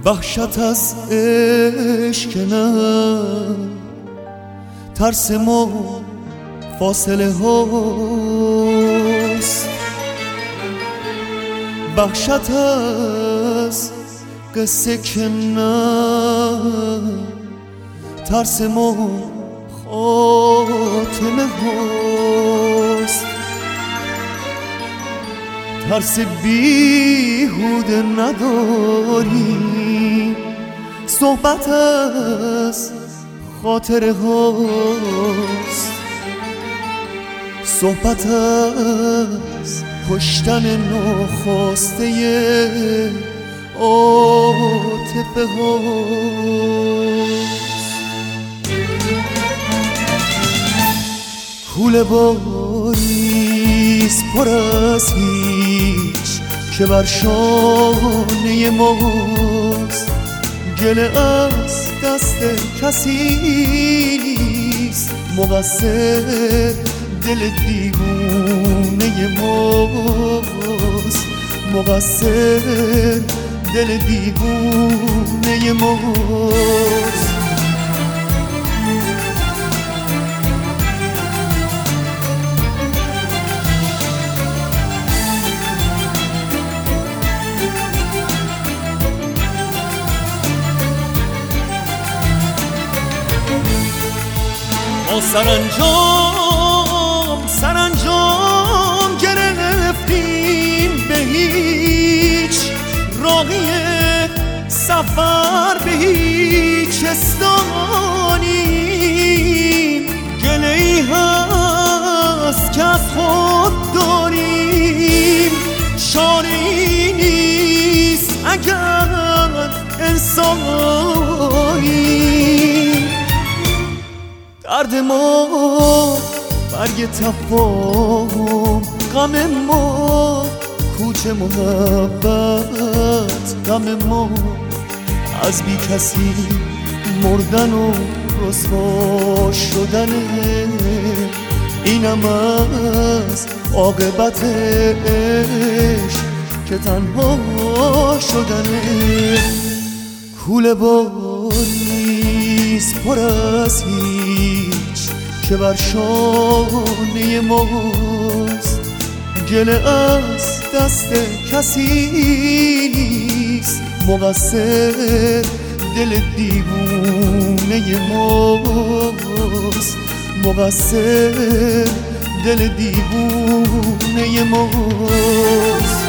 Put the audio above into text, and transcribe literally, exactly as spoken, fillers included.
وحشت از عشق نه، ترس ما فاصله هاست. وحشت از قصه که نه، ترس ما خاتمه هاست. ترس بیهوده نداری، صحبت از خاطره هاست. صحبت از کشتن ناخواسته عاطفه هاست. کوله باریست پر از هیچ که بر شانه ماست. گله از دست کسی نیست، مقصر دل دیوونه ماست. مقصر دل دیوونه ماست. ما سرانجام سرانجام گرفتیم به هیچ، راهی سفر به هیچ استانیم. گله ای هست که از خود داریم، چاره ای نیست اگر انسانیم. درد ما برگ تفاهم، غم ما کوچه محبت. غم ما از بی کسی مردن و رسوا شدنه، اینم از عاقبت عشق که تنها شدنه. کوله باریست پر از هیچ که بر شانه ماست. گله از دست کسی نیست، مقصر دل دیوونه ماست. مقصر دل دیوونه ماست.